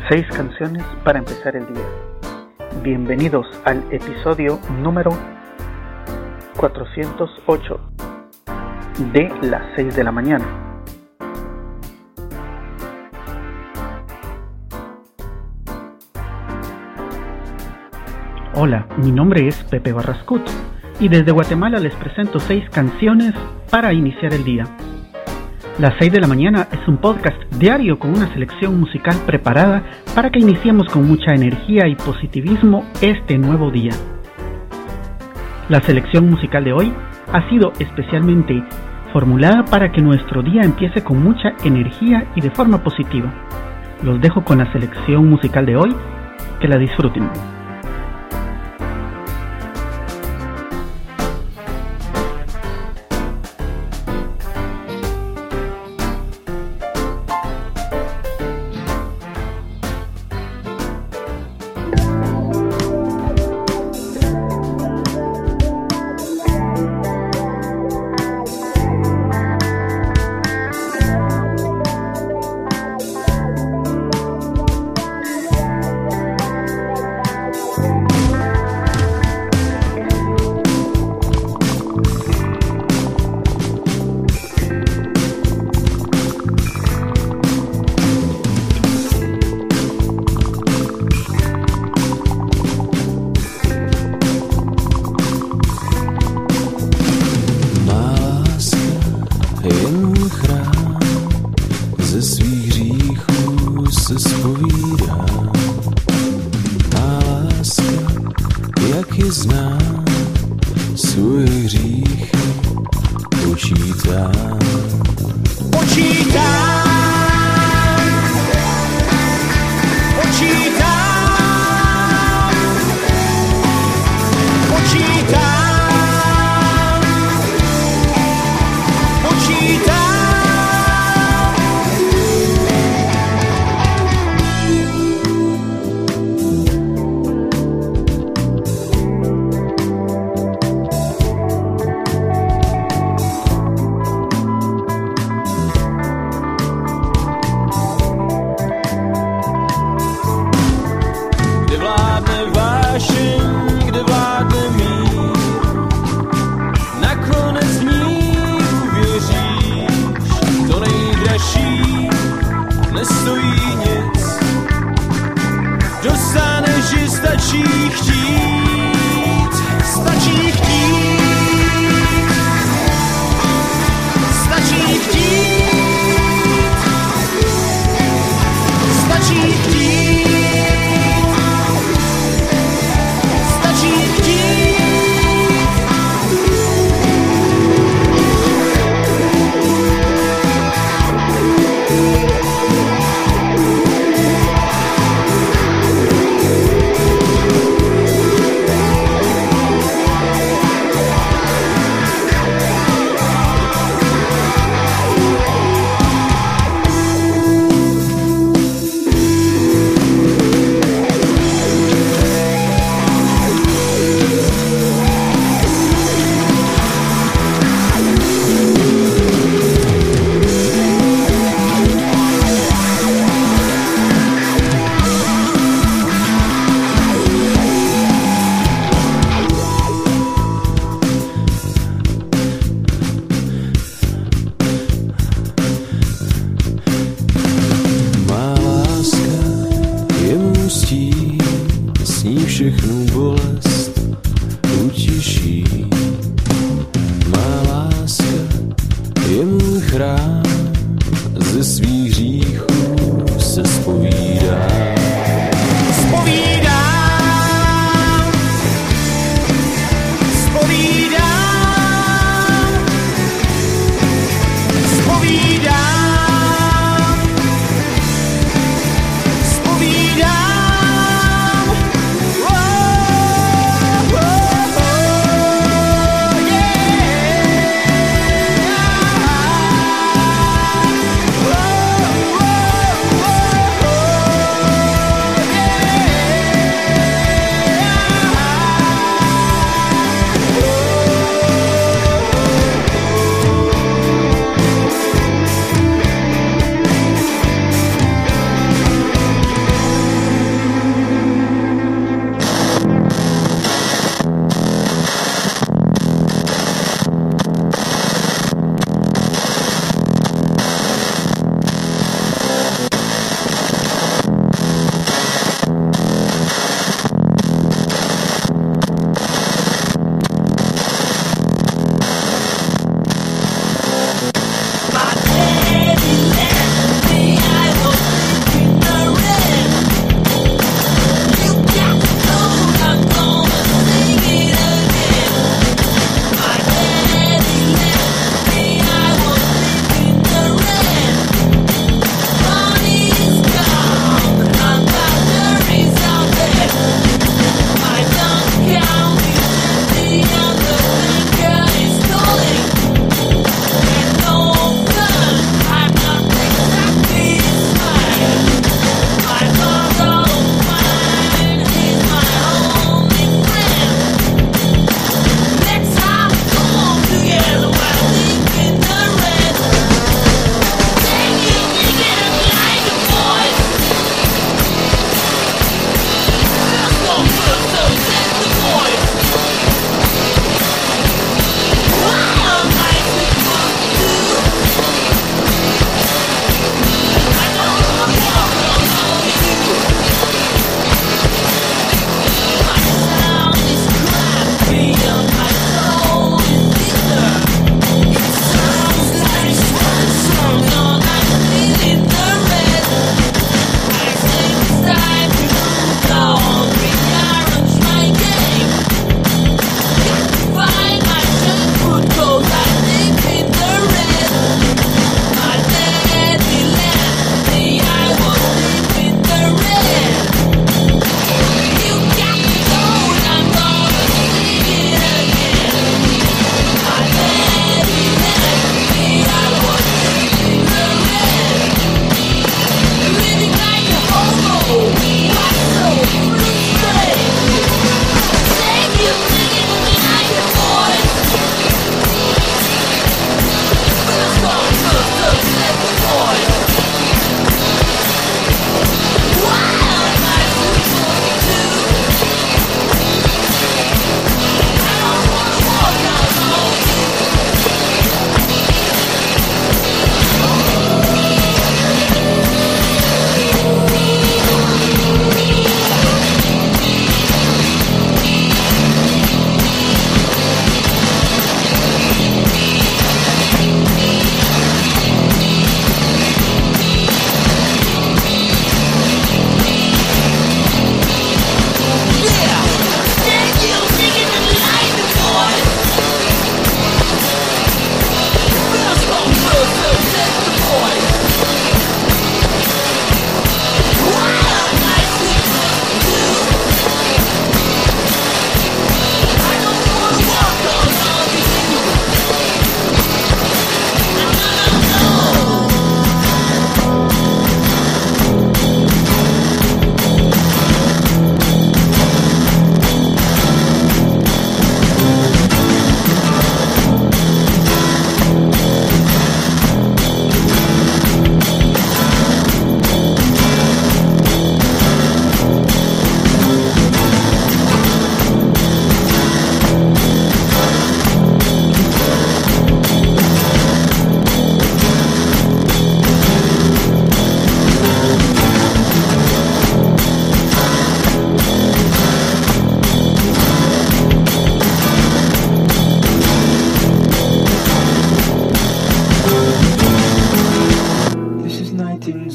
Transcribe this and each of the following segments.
6 canciones para empezar el día. Bienvenidos al episodio número 408 de las 6 de la mañana. Hola, mi nombre es Pepe Barrascut y desde Guatemala les presento 6 canciones para iniciar el día. Las 6 de la mañana es un podcast diario con una selección musical preparada para que iniciemos con mucha energía y positivismo este nuevo día. La selección musical de hoy ha sido especialmente formulada para que nuestro día empiece con mucha energía y de forma positiva. Los dejo con la selección musical de hoy, que la disfruten. Ze svých hříchů se zpovídá. Má láska, jak ji znám, svoje hříchy počítá. Nestojí nic, dostaneš, že stačí chtít, stačí chtít, stačí chtít, stačí chtít, stačí chtít. S ní všechnu bolest utiší. Má láska je můj chrám, ze svých hříchů se zpovídá. Oh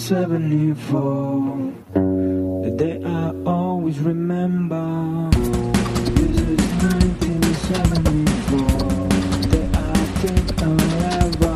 1974, the day I always remember. This is 1974, the day I think I'll ever.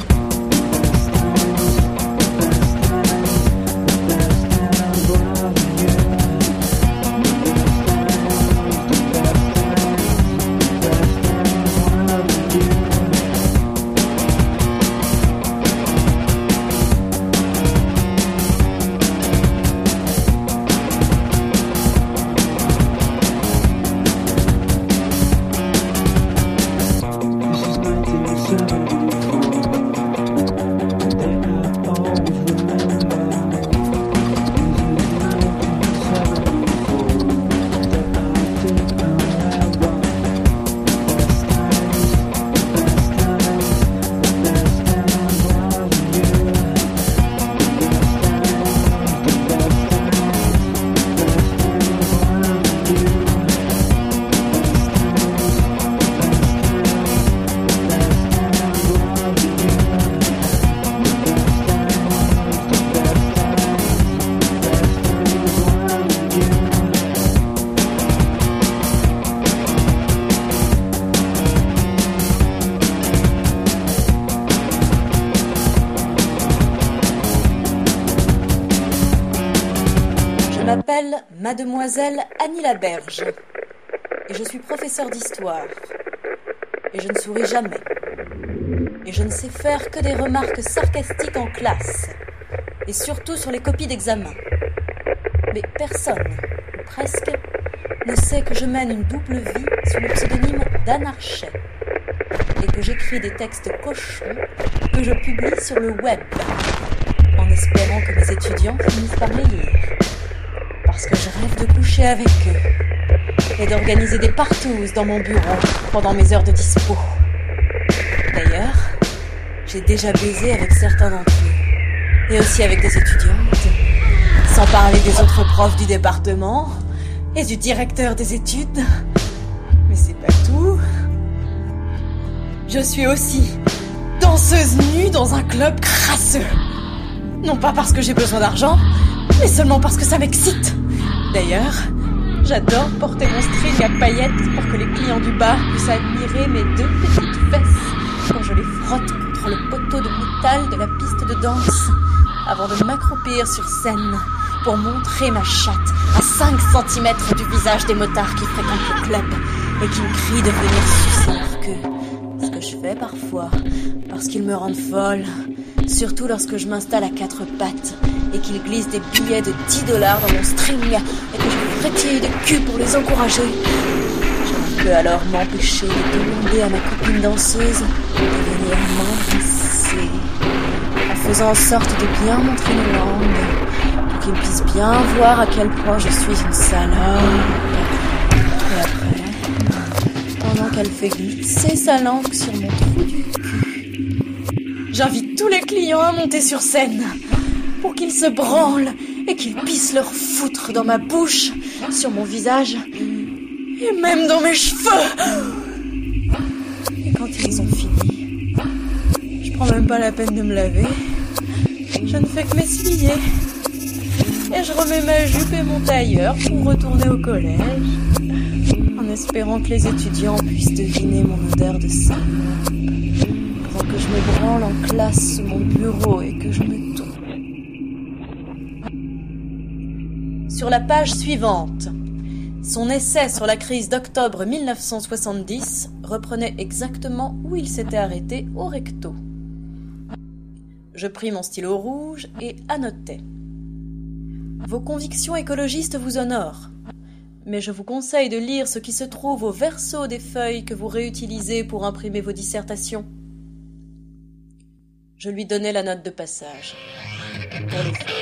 Je m'appelle Mademoiselle Annie Laberge et je suis professeure d'histoire. Et je ne souris jamais. Et je ne sais faire que des remarques sarcastiques en classe et surtout sur les copies d'examen. Mais personne, ou presque, ne sait que je mène une double vie sous le pseudonyme d'Anarchet et que j'écris des textes cochons que je publie sur le web en espérant que mes étudiants finissent par les lire. Parce que je rêve de coucher avec eux et d'organiser des partouzes dans mon bureau pendant mes heures de dispo. D'ailleurs, j'ai déjà baisé avec certains d'entre eux et aussi avec des étudiantes, sans parler des autres profs du département et du directeur des études. Mais c'est pas tout. Je suis aussi danseuse nue dans un club crasseux. Non pas parce que j'ai besoin d'argent, mais seulement parce que ça m'excite. D'ailleurs, j'adore porter mon string à paillettes pour que les clients du bar puissent admirer mes deux petites fesses quand je les frotte contre le poteau de métal de la piste de danse avant de m'accroupir sur scène pour montrer ma chatte à 5 cm du visage des motards qui fréquentent le club et qui me crient de venir sucer leur queue. Ce que je fais parfois parce qu'ils me rendent folle, surtout lorsque je m'installe à 4 pattes et qu'ils glissent des billets de $10 dans mon string et que je frétille de cul pour les encourager. Je ne peux alors m'empêcher de demander à ma copine danseuse de venir m'embrasser, en faisant en sorte de bien montrer nos langues, pour qu'ils puissent bien voir à quel point je suis une salope. Et après, pendant qu'elle fait glisser sa langue sur mon trou du cul, j'invite tous les clients à monter sur scène, pour qu'ils se branlent et qu'ils pissent leur foutre dans ma bouche, sur mon visage et même dans mes cheveux. Et quand ils ont fini, je prends même pas la peine de me laver. Je ne fais que m'essuyer. Et je remets ma jupe et mon tailleur pour retourner au collège, en espérant que les étudiants puissent deviner mon odeur de salope, pendant que je me branle en classe sous mon bureau et que je me tourne. Sur la page suivante, son essai sur la crise d'octobre 1970 reprenait exactement où il s'était arrêté au recto. Je pris mon stylo rouge et annotai. Vos convictions écologistes vous honorent, mais je vous conseille de lire ce qui se trouve au verso des feuilles que vous réutilisez pour imprimer vos dissertations. Je lui donnai la note de passage. Pour les feuilles.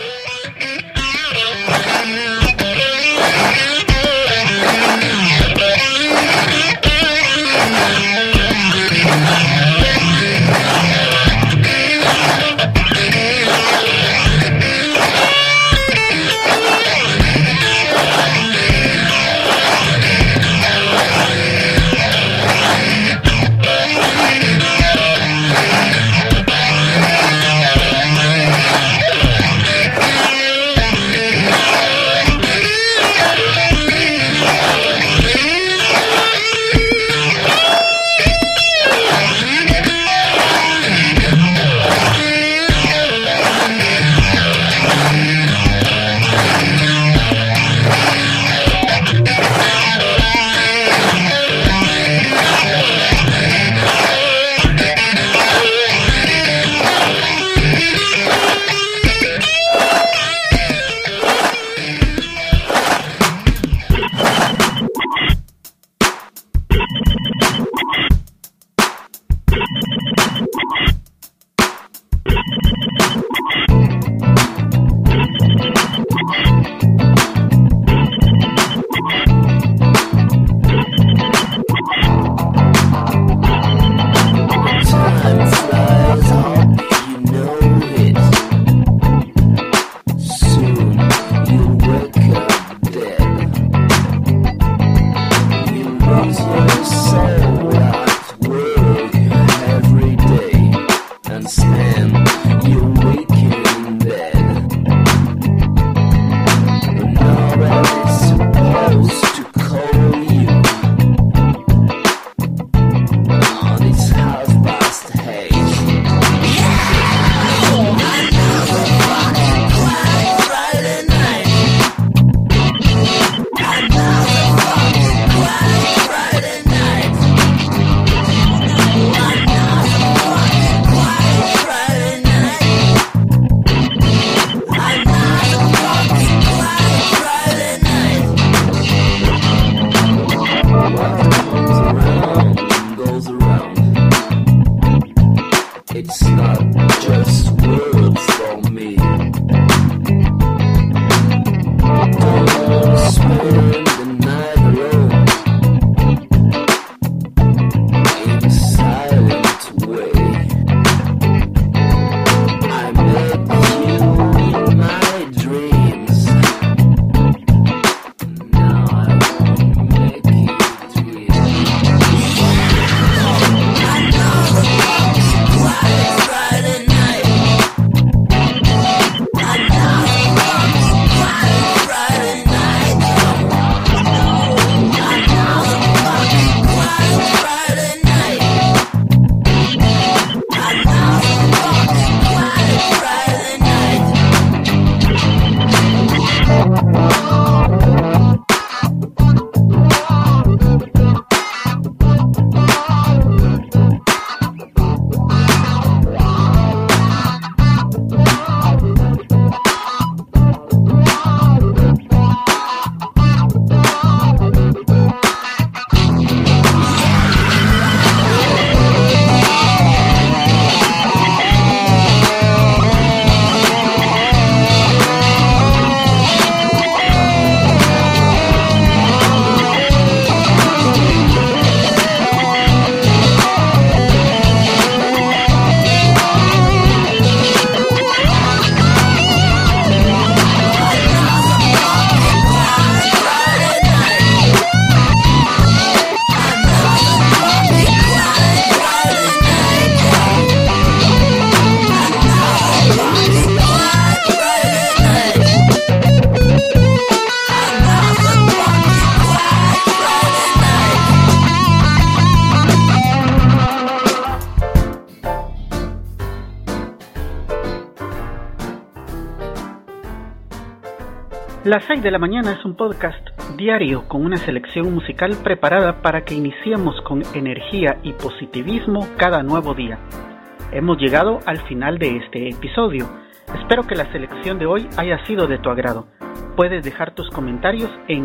Las 6 de la mañana es un podcast diario con una selección musical preparada para que iniciemos con energía y positivismo cada nuevo día. Hemos llegado al final de este episodio. Espero que la selección de hoy haya sido de tu agrado. Puedes dejar tus comentarios en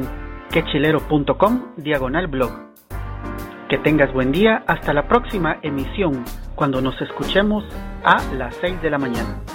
quechilero.com/blog. Que tengas buen día. Hasta la próxima emisión, cuando nos escuchemos a las 6 de la mañana.